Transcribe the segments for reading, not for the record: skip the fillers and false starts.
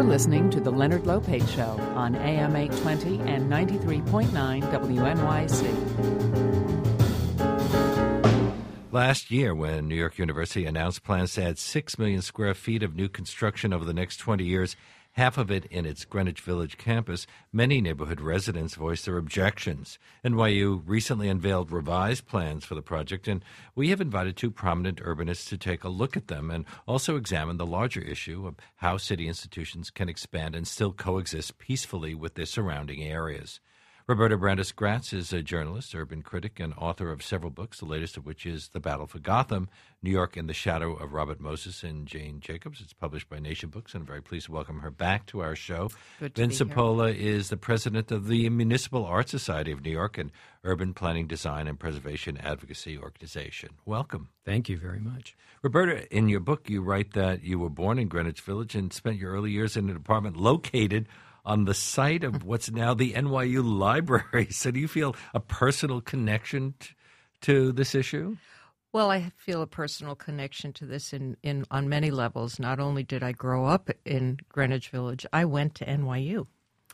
You're listening to The Leonard Lopate Show on AM 820 and 93.9 WNYC. Last year, when New York University announced plans to add 6 million square feet of new construction over the next 20 years, half of it in its Greenwich Village campus, many neighborhood residents voiced their objections. NYU recently unveiled revised plans for the project, and we have invited two prominent urbanists to take a look at them and also examine the larger issue of how city institutions can expand and still coexist peacefully with their surrounding areas. Roberta Brandes-Gratz is a journalist, urban critic, and author of several books, the latest of which is The Battle for Gotham, New York in the Shadow of Robert Moses and Jane Jacobs. It's published by Nation Books, and I'm very pleased to welcome her back to our show. Good to Ben be here. Cipolla is the president of the Municipal Art Society of New York, an urban planning, design, and preservation advocacy organization. Welcome. Thank you very much. Roberta, in your book, you write that you were born in Greenwich Village and spent your early years in an apartment located on the site of what's now the NYU Library. So do you feel a personal connection to this issue? Well, I feel a personal connection to this on many levels. Not only did I grow up in Greenwich Village, I went to NYU.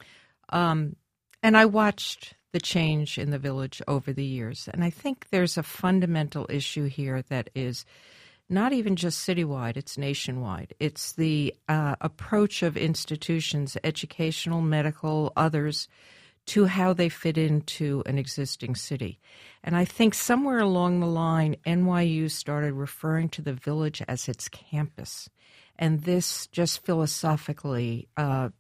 And I watched the change in the village over the years. And I think there's a fundamental issue here that is not even just citywide, it's nationwide. It's the approach of institutions, educational, medical, others, to how they fit into an existing city. And I think somewhere along the line, NYU started referring to the village as its campus. And this just philosophically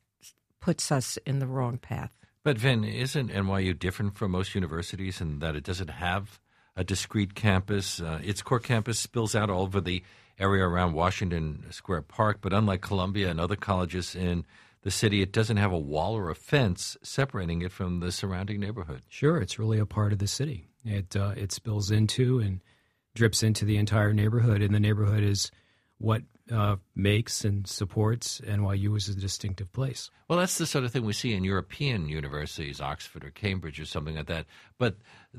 puts us in the wrong path. But, Vin, isn't NYU different from most universities in that it doesn't have a discrete campus? Its core campus spills out all over the area around Washington Square Park, but unlike Columbia and other colleges in the city, it doesn't have a wall or a fence separating it from the surrounding neighborhood. Sure, it's really a part of the city. It spills into and drips into the entire neighborhood, and the neighborhood is what makes and supports NYU as a distinctive place. Well, that's the sort of thing we see in European universities, Oxford or Cambridge or something like that. But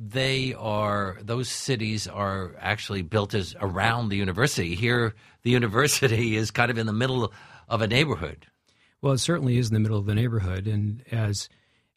those cities are actually built as around the university. Here, the university is kind of in the middle of a neighborhood. Well, it certainly is in the middle of the neighborhood, and as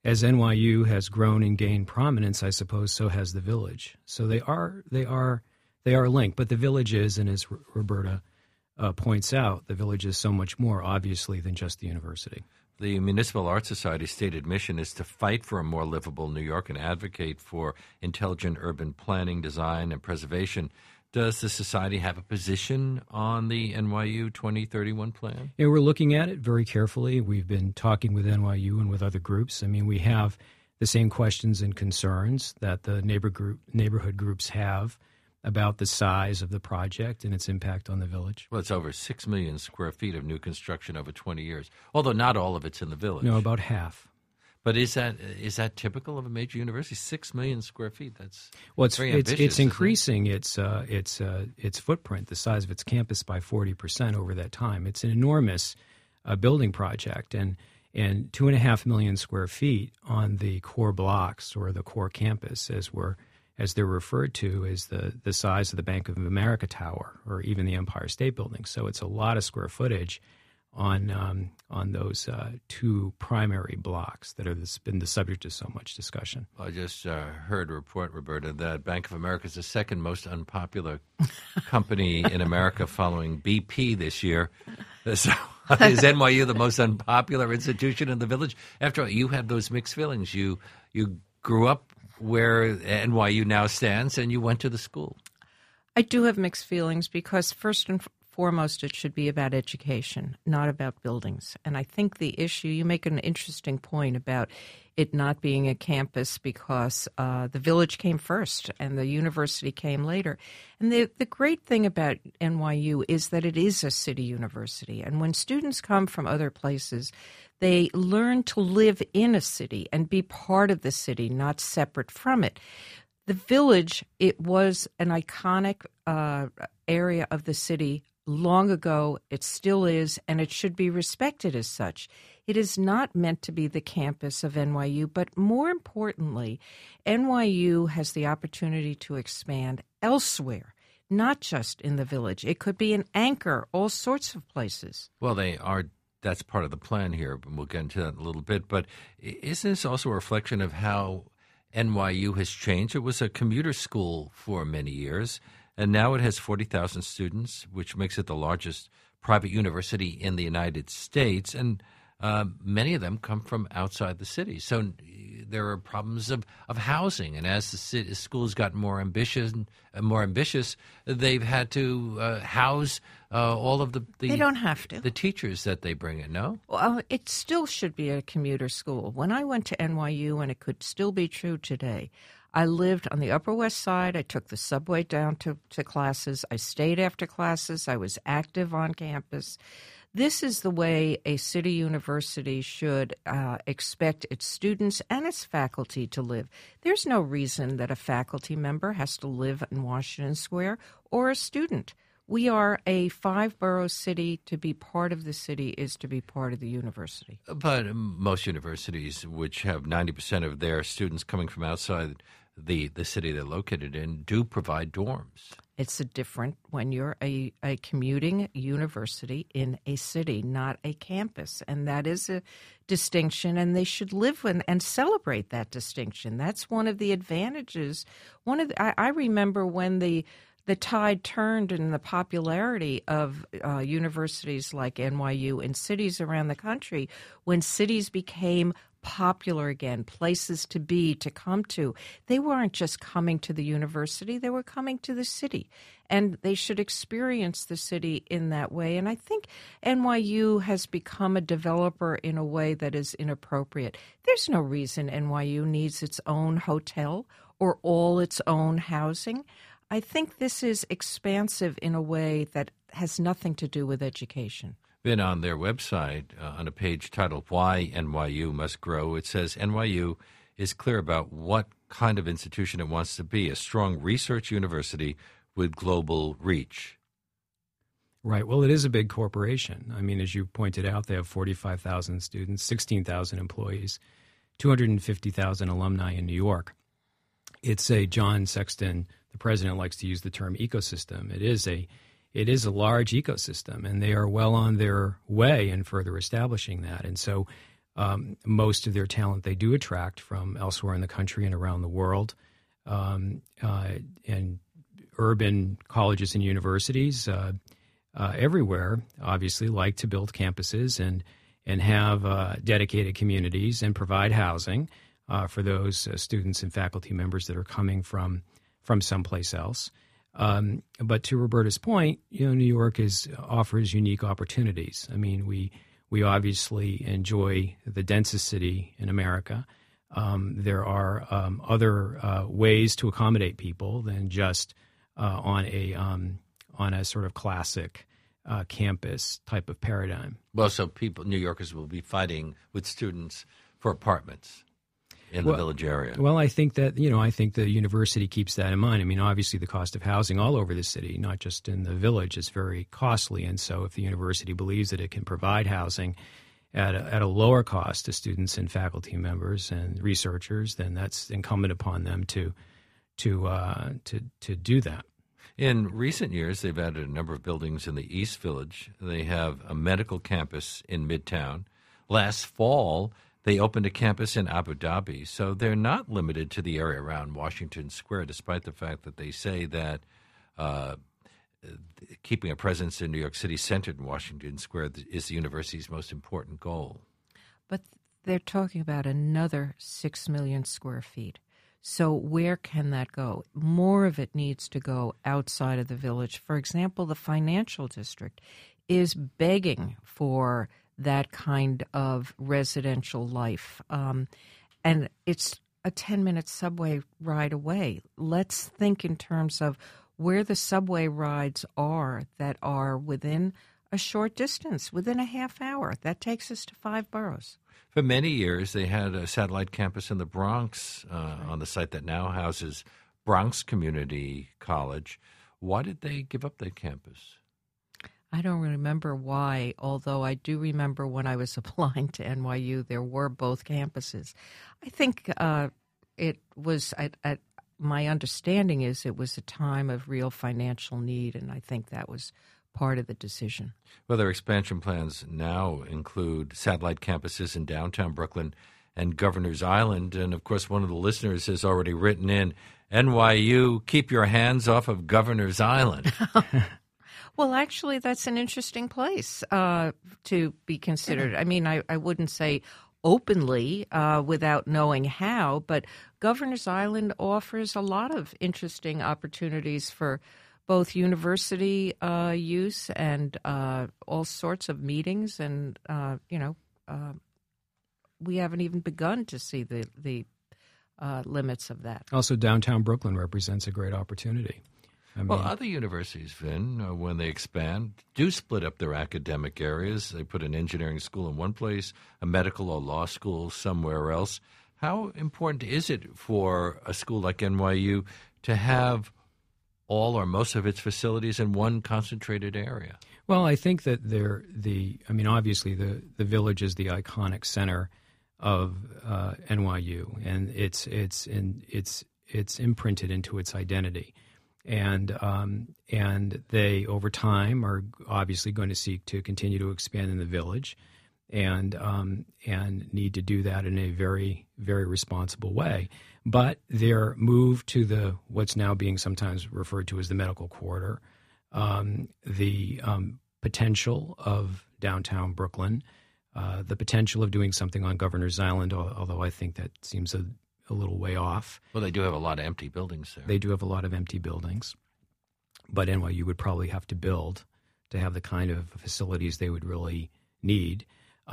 NYU has grown and gained prominence, I suppose so has the village. So they are linked. But the village is, and as Roberta points out, the village is so much more, obviously, than just the university. The Municipal Art Society's stated mission is to fight for a more livable New York and advocate for intelligent urban planning, design, and preservation. Does the society have a position on the NYU 2031 plan? Yeah, we're looking at it very carefully. We've been talking with NYU and with other groups. I mean, we have the same questions and concerns that the neighborhood groups have about the size of the project and its impact on the village. Well, it's over 6 million square feet of new construction over 20 years, although not all of it's in the village. No, about half. But is that typical of a major university? 6 million square feet. That's very ambitious. It's increasing its footprint, the size of its campus, by 40% over that time. It's an enormous building project, and 2.5 million square feet on the core blocks or the core campus, as they're referred to, is the size of the Bank of America Tower or even the Empire State Building. So it's a lot of square footage on those two primary blocks that have been the subject of so much discussion. I just heard a report, Roberta, that Bank of America is the second most unpopular company in America following BP this year. So is NYU the most unpopular institution in the village? After all, you have those mixed feelings. You grew up where NYU now stands, and you went to the school. I do have mixed feelings because first and foremost, it should be about education, not about buildings. And I think the issue, you make an interesting point about it not being a campus because the village came first and the university came later. And the great thing about NYU is that it is a city university. And when students come from other places, they learn to live in a city and be part of the city, not separate from it. The village, it was an iconic area of the city long ago. It still is, and it should be respected as such. It is not meant to be the campus of NYU, but more importantly, NYU has the opportunity to expand elsewhere, not just in the village. It could be an anchor, all sorts of places. Well, they are that's part of the plan here, and we'll get into that in a little bit. But isn't this also a reflection of how NYU has changed? It was a commuter school for many years, and now it has 40,000 students, which makes it the largest private university in the United States, and many of them come from outside the city. So there are problems of housing, and as the schools got more ambitious, they've had to house all of the They don't have to. the teachers that they bring in. No, Well, it still should be a commuter school. When I went to NYU, and it could still be true today, I lived on the Upper West Side. I took the subway down to classes. I stayed after classes. I was active on campus. This is the way a city university should expect its students and its faculty to live. There's no reason that a faculty member has to live in Washington Square or a student. We are a 5-borough city. To be part of the city is to be part of the university. but most universities, which have 90% of their students coming from outside the city they're located in, do provide dorms. It's a different when you're a commuting university in a city, not a campus. And that is a distinction, and they should live and celebrate that distinction. That's one of the advantages. I remember when the tide turned in the popularity of universities like NYU in cities around the country, when cities became popular again, places to be, to come to. They weren't just coming to the university, they were coming to the city. And they should experience the city in that way. And I think NYU has become a developer in a way that is inappropriate. There's no reason NYU needs its own hotel or all its own housing. I think this is expansive in a way that has nothing to do with education. Been on their website on a page titled Why NYU Must Grow. It says NYU is clear about what kind of institution it wants to be, a strong research university with global reach. Right. Well, it is a big corporation. I mean, as you pointed out, they have 45,000 students, 16,000 employees, 250,000 alumni in New York. It's a John Sexton, the president, likes to use the term ecosystem. It is a large ecosystem, and they are well on their way in further establishing that. And so most of their talent they do attract from elsewhere in the country and around the world. And urban colleges and universities everywhere obviously like to build campuses and have dedicated communities and provide housing for those students and faculty members that are coming from someplace else. But to Roberta's point, New York offers unique opportunities. I mean, we obviously enjoy the densest city in America. There are other ways to accommodate people than just on a sort of classic campus type of paradigm. Well, so New Yorkers will be fighting with students for apartments in the Village area. Well, I think that, I think the university keeps that in mind. I mean, obviously the cost of housing all over the city, not just in the Village, is very costly. And so if the university believes that it can provide housing at a lower cost to students and faculty members and researchers, then that's incumbent upon them to do that. In recent years, they've added a number of buildings in the East Village. They have a medical campus in Midtown. Last fall, they opened a campus in Abu Dhabi, so they're not limited to the area around Washington Square, despite the fact that they say that keeping a presence in New York City centered in Washington Square is the university's most important goal. But they're talking about another 6 million square feet. So where can that go? More of it needs to go outside of the Village. For example, the financial district is begging for that kind of residential life. And it's a 10-minute subway ride away. Let's think in terms of where the subway rides are that are within a short distance, within a half hour. That takes us to 5 boroughs. For many years, they had a satellite campus in the Bronx on the site that now houses Bronx Community College. Why did they give up that campus? I don't remember why, although I do remember when I was applying to NYU, there were both campuses. I think it was, my understanding is it was a time of real financial need, and I think that was part of the decision. Well, their expansion plans now include satellite campuses in downtown Brooklyn and Governor's Island. And, of course, one of the listeners has already written in, NYU, keep your hands off of Governor's Island. Well, actually, that's an interesting place to be considered. I mean, I wouldn't say openly without knowing how, but Governor's Island offers a lot of interesting opportunities for both university use and all sorts of meetings. And, we haven't even begun to see the limits of that. Also, downtown Brooklyn represents a great opportunity. Well, other universities, Vin, when they expand, do split up their academic areas. They put an engineering school in one place, a medical or law school somewhere else. How important is it for a school like NYU to have all or most of its facilities in one concentrated area? Well, I think that obviously the Village is the iconic center of NYU, and it's imprinted into its identity. And they, over time, are obviously going to seek to continue to expand in the Village, and need to do that in a very, very responsible way. But their move to what's now being sometimes referred to as the medical corridor, the potential of downtown Brooklyn, the potential of doing something on Governor's Island, although I think that seems a little way off. Well, they do have a lot of empty buildings there. They do have a lot of empty buildings, but NYU would probably have to build to have the kind of facilities they would really need.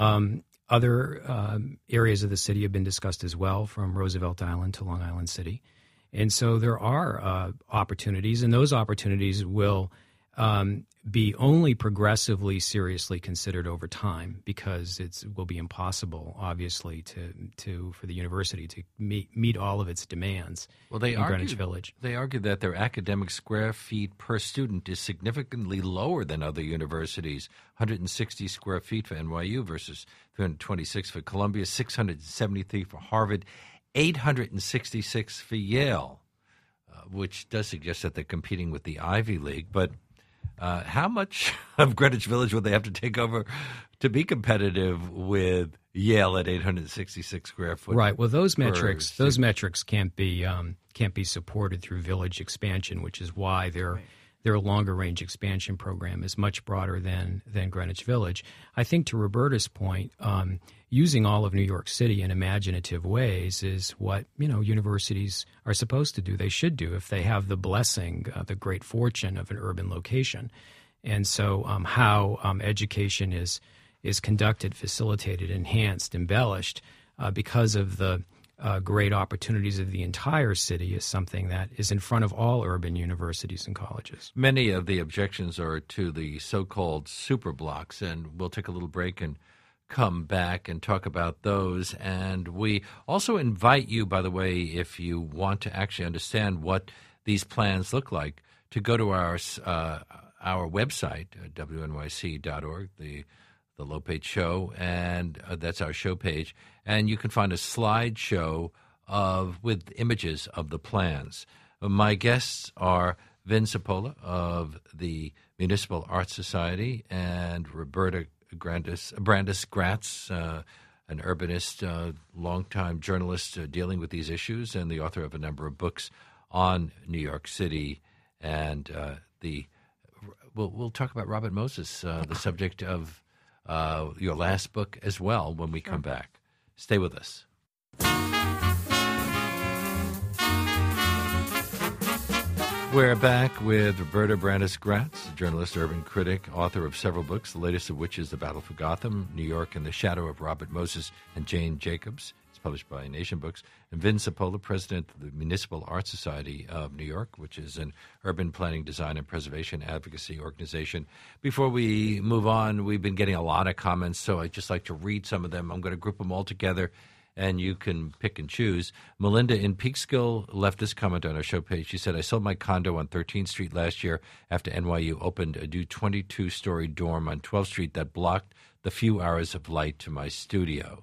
Other areas of the city have been discussed as well, from Roosevelt Island to Long Island City. And so there are opportunities, and those opportunities will be only progressively seriously considered over time, because it will be impossible, obviously, for the university to meet all of its demands in Greenwich Village. They argue that their academic square feet per student is significantly lower than other universities, 160 square feet for NYU versus 326 for Columbia, 673 for Harvard, 866 for Yale, which does suggest that they're competing with the Ivy League. But how much of Greenwich Village would they have to take over to be competitive with Yale at 866 square foot? Right. Well, those metrics can't be supported through Village expansion, which is why their longer range expansion program is much broader than Greenwich Village. I think, to Roberta's point, using all of New York City in imaginative ways is what universities are supposed to do. They should do if they have the blessing, the great fortune of an urban location. And so, how education is conducted, facilitated, enhanced, embellished because of the great opportunities of the entire city is something that is in front of all urban universities and colleges. Many of the objections are to the so-called super blocks, and we'll take a little break and come back and talk about those. And we also invite you, by the way, if you want to actually understand what these plans look like, to go to our website, wnyc.org, the Lopate Show, and that's our show page. And you can find a slideshow with images of the plans. My guests are Vin Cipolla of the Municipal Art Society and Roberta Brandes Gratz, an urbanist, longtime journalist dealing with these issues, and the author of a number of books on New York City. And we'll talk about Robert Moses, the subject of your last book as well, when we come back. Stay with us. We're back with Roberta Brandes Gratz, journalist, urban critic, author of several books, the latest of which is The Battle for Gotham, New York in the Shadow of Robert Moses and Jane Jacobs. It's published by Nation Books. And Vin Cipolla, president of the Municipal Art Society of New York, which is an urban planning, design, and preservation advocacy organization. Before we move on, we've been getting a lot of comments, so I'd just like to read some of them. I'm going to group them all together, and you can pick and choose. Melinda in Peekskill left this comment on our show page. She said, I sold my condo on 13th Street last year after NYU opened a new 22-story dorm on 12th Street that blocked the few hours of light to my studio.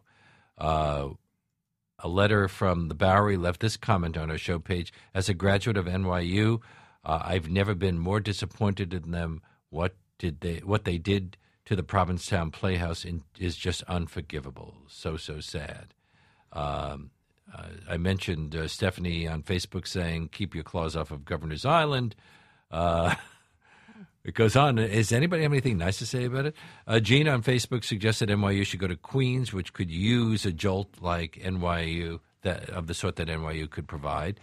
A letter from the Bowery left this comment on our show page. As a graduate of NYU, I've never been more disappointed in them. What what they did to the Provincetown Playhouse is just unforgivable. So sad. I mentioned Stephanie on Facebook saying, keep your claws off of Governor's Island. It goes on. Does anybody have anything nice to say about it? Gina on Facebook suggested NYU should go to Queens, which could use a jolt like NYU, of the sort that NYU could provide.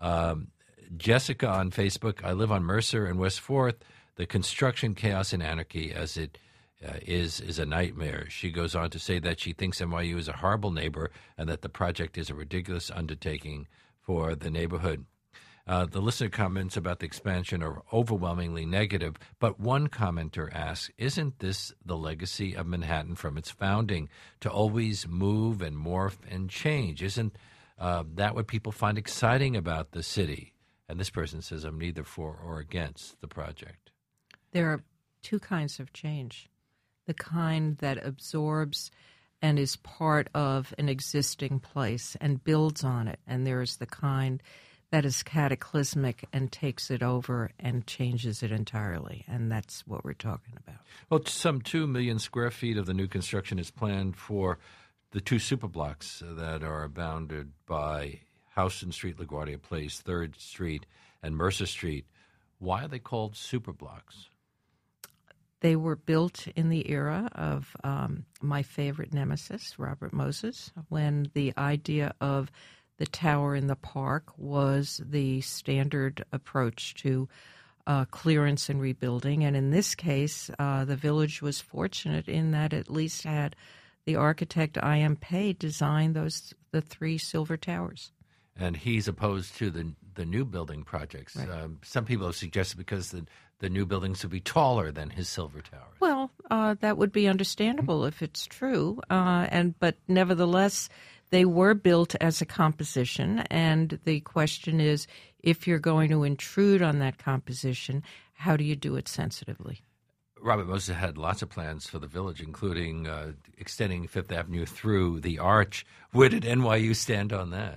Jessica on Facebook, I live on Mercer and West 4th. The construction chaos and anarchy as it is a nightmare. She goes on to say that she thinks NYU is a horrible neighbor and that the project is a ridiculous undertaking for the neighborhood. The listener comments about the expansion are overwhelmingly negative, but one commenter asks, isn't this the legacy of Manhattan from its founding, to always move and morph and change? Isn't that what people find exciting about the city? And this person says, I'm neither for or against the project. There are two kinds of change. The kind that absorbs and is part of an existing place and builds on it. And there is the kind that is cataclysmic and takes it over and changes it entirely. And that's what we're talking about. Well, some 2 million square feet of the new construction is planned for the two superblocks that are bounded by Houston Street, LaGuardia Place, 3rd Street, and Mercer Street. Why are they called superblocks? They were built in the era of my favorite nemesis, Robert Moses, when the idea of the tower in the park was the standard approach to clearance and rebuilding. And in this case, the village was fortunate in that it at least had the architect I.M. Pei design the 3 silver towers. And he's opposed to the new building projects. Right. Some people have suggested because the new buildings would be taller than his silver towers. Well, that would be understandable if it's true. But nevertheless, they were built as a composition. And the question is, if you're going to intrude on that composition, how do you do it sensitively? Robert Moses had lots of plans for the village, including extending Fifth Avenue through the Arch. Where did NYU stand on that?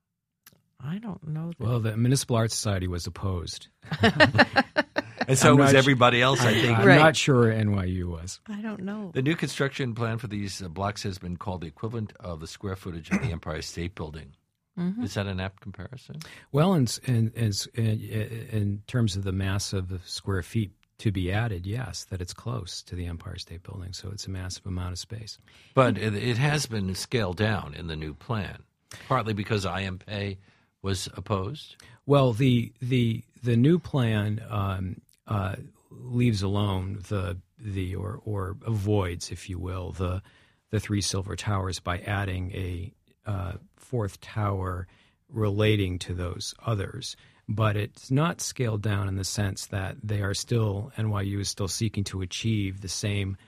I don't know. Well, the Municipal Art Society was opposed. And so was everybody else, I think. I'm not sure NYU was. I don't know. The new construction plan for these blocks has been called the equivalent of the square footage of the Empire State Building. Mm-hmm. Is that an apt comparison? Well, in terms of the mass of the square feet to be added, yes, that it's close to the Empire State Building, so it's a massive amount of space. But it has been scaled down in the new plan, partly because I.M. Pei was opposed. Well, the new plan leaves alone or avoids, if you will, the 3 silver towers by adding a 4th tower relating to those others. But it's not scaled down in the sense that NYU is still seeking to achieve the same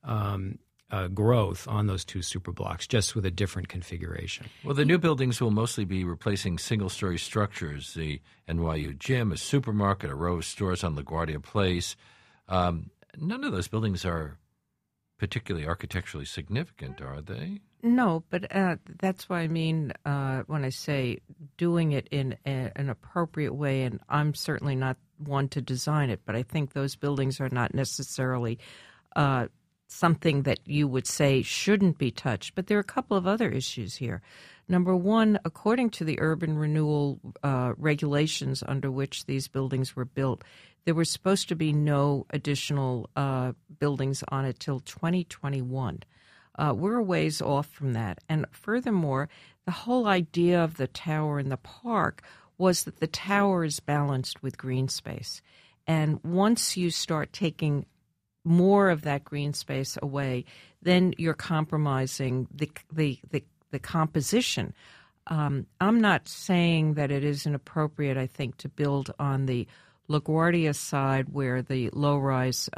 growth on those 2 superblocks, just with a different configuration. Well, the new buildings will mostly be replacing single-story structures, the NYU gym, a supermarket, a row of stores on LaGuardia Place. None of those buildings are particularly architecturally significant, are they? No, but that's what I mean when I say doing it in an appropriate way, and I'm certainly not one to design it, but I think those buildings are not necessarily something that you would say shouldn't be touched. But there are a couple of other issues here. Number one, according to the urban renewal regulations under which these buildings were built, there were supposed to be no additional buildings on it till 2021. We're a ways off from that. And furthermore, the whole idea of the tower in the park was that the tower is balanced with green space. And once you start taking more of that green space away, then you're compromising the composition. I'm not saying that it isn't appropriate, I think, to build on the LaGuardia side where the low-rise,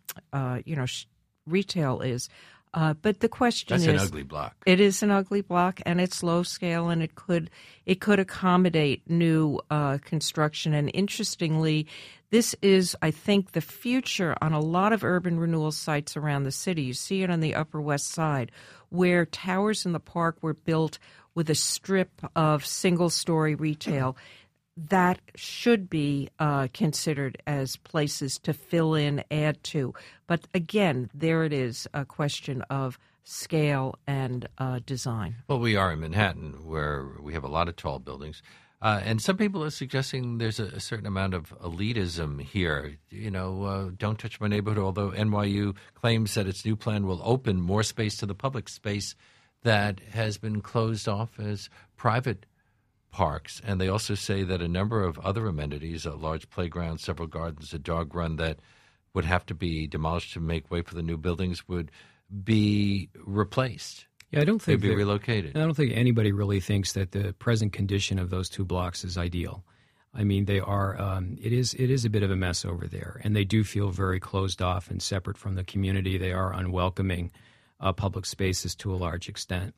retail is. But the question is... That's an ugly block. It is an ugly block, and it's low scale, and it could accommodate new construction. And interestingly, this is, I think, the future on a lot of urban renewal sites around the city. You see it on the Upper West Side, where towers in the park were built with a strip of single-story retail. that should be considered as places to fill in, add to. But again, there it is, a question of scale and design. Well, we are in Manhattan, where we have a lot of tall buildings. And some people are suggesting there's a certain amount of elitism here. Don't touch my neighborhood, although NYU claims that its new plan will open more space to the public space that has been closed off as private parks. And they also say that a number of other amenities, a large playground, several gardens, a dog run that would have to be demolished to make way for the new buildings would be replaced. Yeah, I don't think they'd be relocated. I don't think anybody really thinks that the present condition of those two blocks is ideal. I mean, they are. It is a bit of a mess over there, and they do feel very closed off and separate from the community. They are unwelcoming public spaces to a large extent.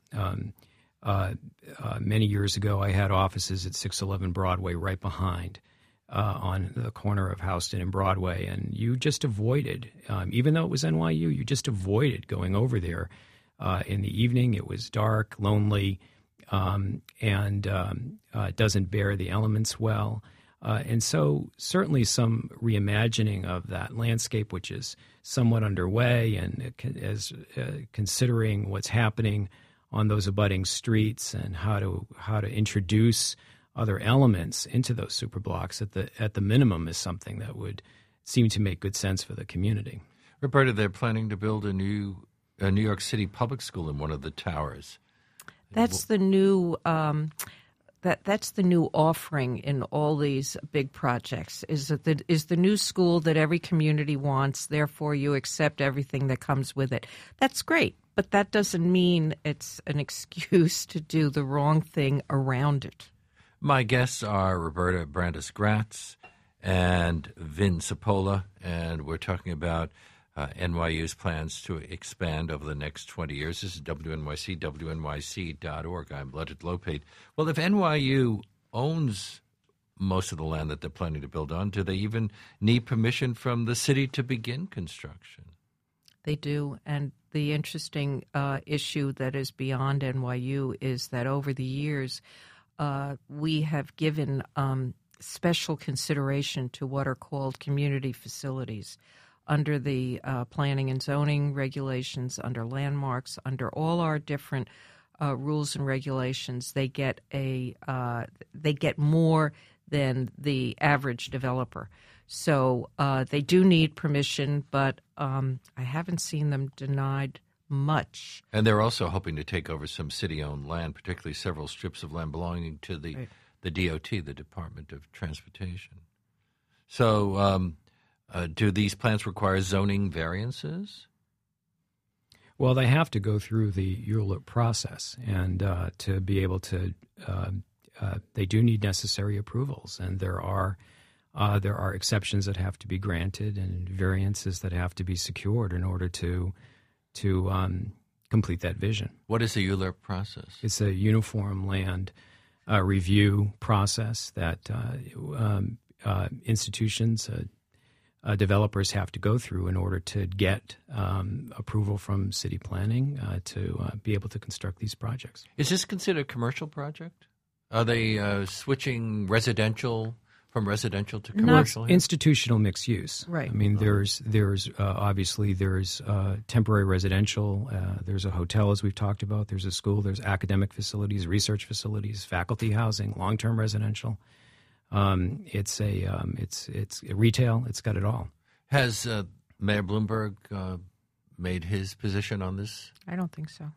Many years ago, I had offices at 611 Broadway right behind on the corner of Houston and Broadway, and you just avoided, even though it was NYU, you just avoided going over there. In the evening, it was dark, lonely, and doesn't bear the elements well. And so certainly some reimagining of that landscape, which is somewhat underway, and as considering what's happening on those abutting streets and how to introduce other elements into those superblocks at the minimum is something that would seem to make good sense for the community. Roberta, they're planning to build a New York City public school in one of the towers. That's the new that's the new offering in all these big projects. Is the new school that every community wants? Therefore, you accept everything that comes with it. That's great, but that doesn't mean it's an excuse to do the wrong thing around it. My guests are Roberta Brandes-Gratz and Vin Cipolla, and we're talking about NYU's plans to expand over the next 20 years. This is WNYC, WNYC.org. I'm Leonard Lopate. Well, if NYU owns most of the land that they're planning to build on, do they even need permission from the city to begin construction? They do, and the interesting issue that is beyond NYU is that over the years, we have given special consideration to what are called community facilities under the planning and zoning regulations, under landmarks, under all our different rules and regulations. They get more than the average developer. So they do need permission, but I haven't seen them denied much. And they're also hoping to take over some city-owned land, particularly several strips of land belonging to the DOT, the Department of Transportation. So do these plans require zoning variances? Well, they have to go through the ULURP process, and to be able to, they do need necessary approvals, and there are exceptions that have to be granted and variances that have to be secured in order to complete that vision. What is the ULURP process? It's a uniform land review process that institutions, developers have to go through in order to get approval from city planning to be able to construct these projects. Is this considered a commercial project? Are they switching from residential to commercial? Not institutional mixed use. Right. I mean, there's obviously there's temporary residential. There's a hotel, as we've talked about. There's a school. There's academic facilities, research facilities, faculty housing, long-term residential. It's retail. It's got it all. Has Mayor Bloomberg made his position on this? I don't think so.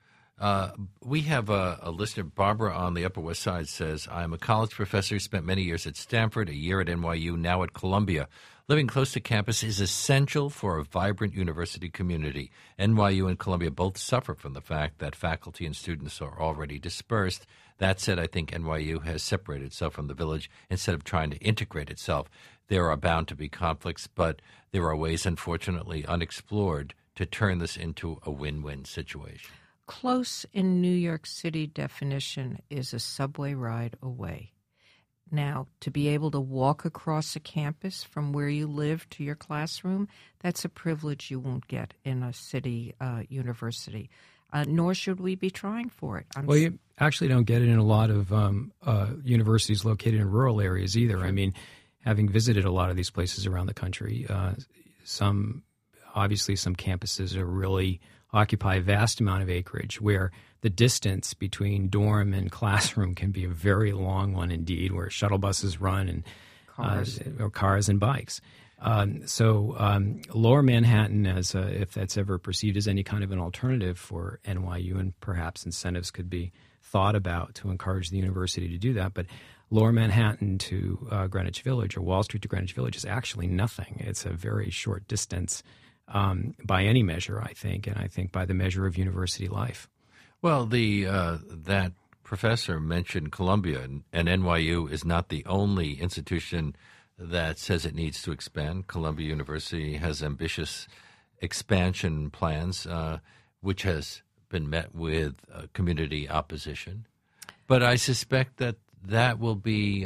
We have a listener, Barbara on the Upper West Side, says, I'm a college professor, spent many years at Stanford, a year at NYU, now at Columbia. Living close to campus is essential for a vibrant university community. NYU and Columbia both suffer from the fact that faculty and students are already dispersed. That said, I think NYU has separated itself from the village instead of trying to integrate itself. There are bound to be conflicts, but there are ways, unfortunately unexplored, to turn this into a win-win situation. Close in New York City definition is a subway ride away. Now, to be able to walk across a campus from where you live to your classroom, that's a privilege you won't get in a city university. nor should we be trying for it. Well, you actually don't get it in a lot of universities located in rural areas either. Sure. I mean, having visited a lot of these places around the country, some campuses are really occupy a vast amount of acreage where the distance between dorm and classroom can be a very long one indeed, where shuttle buses run and cars and bikes. Lower Manhattan, if that's ever perceived as any kind of an alternative for NYU, and perhaps incentives could be thought about to encourage the university to do that, but Lower Manhattan to Greenwich Village or Wall Street to Greenwich Village is actually nothing. It's a very short distance by any measure, I think, and I think by the measure of university life. Well, that professor mentioned Columbia, and NYU is not the only institution that says it needs to expand. Columbia University has ambitious expansion plans, which has been met with community opposition. But I suspect that will be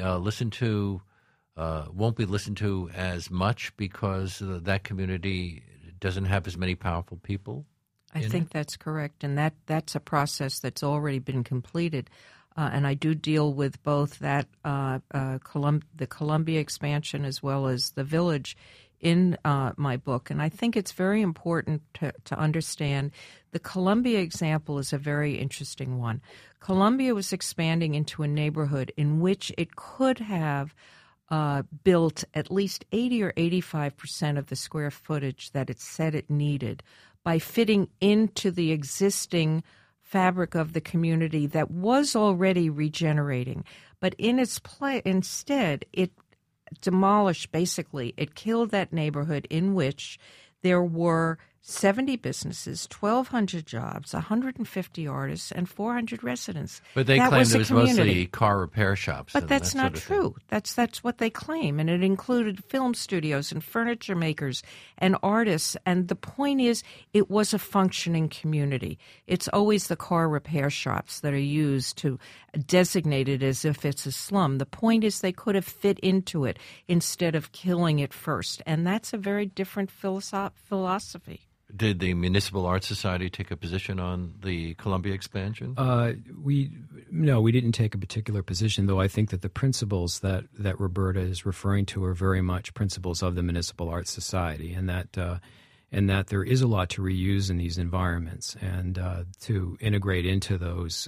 won't be listened to as much because that community doesn't have as many powerful people. I think that's correct, and that's a process that's already been completed. And I do deal with both that the Columbia expansion as well as the Village in my book. And I think it's very important to understand the Columbia example is a very interesting one. Columbia was expanding into a neighborhood in which it could have built at least 80 or 85% of the square footage that it said it needed by fitting into the existing fabric of the community that was already regenerating. But in its instead, it demolished, basically, it killed that neighborhood in which there were 70 businesses, 1,200 jobs, 150 artists, and 400 residents. But they claim there was mostly car repair shops. But that's not true. That's what they claim, and it included film studios and furniture makers and artists. And the point is, it was a functioning community. It's always the car repair shops that are used to designate it as if it's a slum. The point is, they could have fit into it instead of killing it first, and that's a very different philosophy. Did the Municipal Art Society take a position on the Columbia expansion? We didn't take a particular position, though I think that the principles that Roberta is referring to are very much principles of the Municipal Art Society, and that there is a lot to reuse in these environments and to integrate into those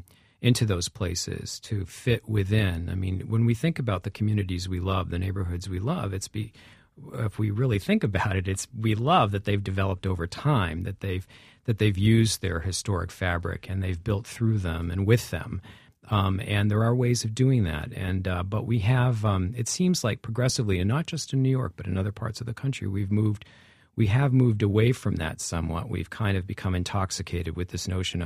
places, to fit within. I mean, when we think about the communities we love, the neighborhoods we love, if we really think about it, we love that they've developed over time, that they've used their historic fabric and they've built through them and with them, and there are ways of doing that. And but we have, it seems like progressively, and not just in New York, but in other parts of the country, we have moved away from that somewhat. We've kind of become intoxicated with this notion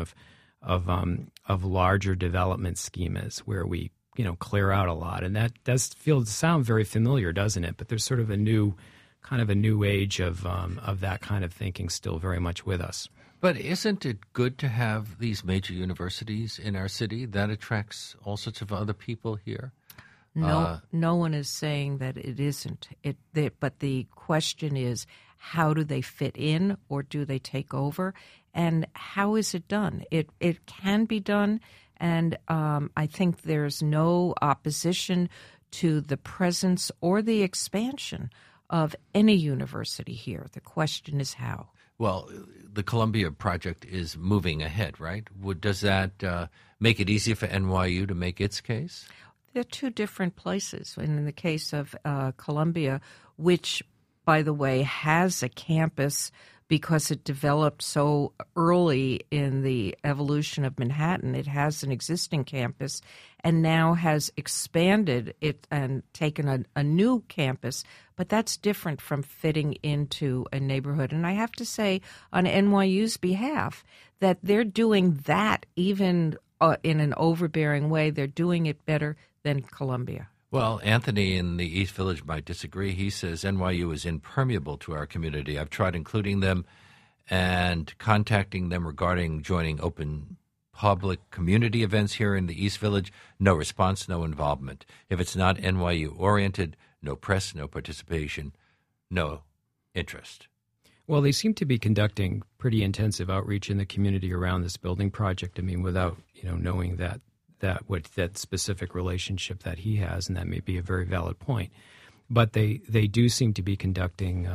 of larger development schemas where we clear out a lot, and that does sound very familiar, doesn't it? But there's sort of a new age of that kind of thinking still very much with us. But isn't it good to have these major universities in our city? That attracts all sorts of other people here. No one is saying that it isn't. But the question is, how do they fit in, or do they take over? And how is it done? It can be done. And I think there's no opposition to the presence or the expansion of any university here. The question is how. Well, the Columbia project is moving ahead, right? Does that make it easier for NYU to make its case? They're two different places. And in the case of Columbia, which, by the way, has a campus because it developed so early in the evolution of Manhattan. It has an existing campus and now has expanded it and taken a new campus, but that's different from fitting into a neighborhood. And I have to say, on NYU's behalf, that they're doing that even in an overbearing way. They're doing it better than Columbia. Well, Anthony in the East Village might disagree. He says NYU is impermeable to our community. I've tried including them and contacting them regarding joining open public community events here in the East Village. No response, no involvement. If it's not NYU-oriented, no press, no participation, no interest. Well, they seem to be conducting pretty intensive outreach in the community around this building project. I mean, without knowing that specific relationship that he has, and that may be a very valid point. But they do seem to be conducting,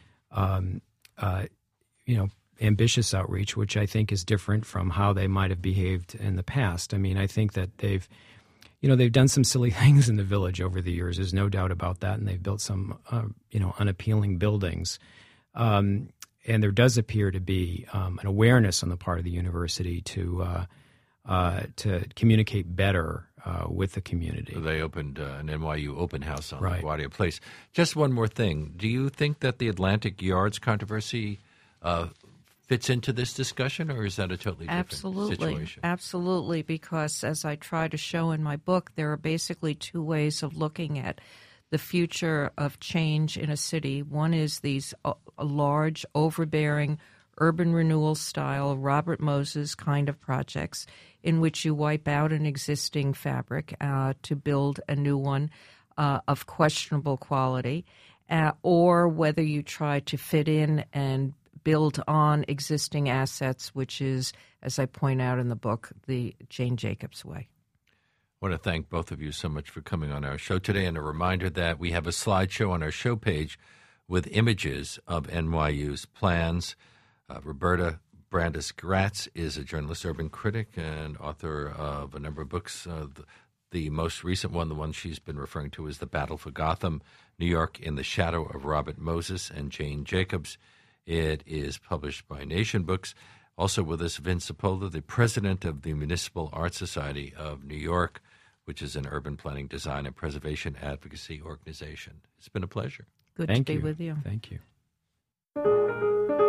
ambitious outreach, which I think is different from how they might have behaved in the past. I mean, I think that they've done some silly things in the village over the years. There's no doubt about that, and they've built some, unappealing buildings. And there does appear to be an awareness on the part of the university to communicate better with the community. They opened an NYU open house on Right. LaGuardia Place. Just one more thing. Do you think that the Atlantic Yards controversy fits into this discussion, or is that a totally different situation? Absolutely, because as I try to show in my book, there are basically two ways of looking at the future of change in a city. One is these large, overbearing, urban renewal style, Robert Moses kind of projects in which you wipe out an existing fabric to build a new one of questionable quality, or whether you try to fit in and build on existing assets, which is, as I point out in the book, the Jane Jacobs way. I want to thank both of you so much for coming on our show today, and a reminder that we have a slideshow on our show page with images of NYU's plans. Roberta Brandes-Gratz is a journalist, urban critic, and author of a number of books. The most recent one, the one she's been referring to, is The Battle for Gotham, New York in the Shadow of Robert Moses and Jane Jacobs. It is published by Nation Books. Also with us, Vince Cipolla, the president of the Municipal Art Society of New York, which is an urban planning, design, and preservation advocacy organization. It's been a pleasure. Good to be with you. Thank you.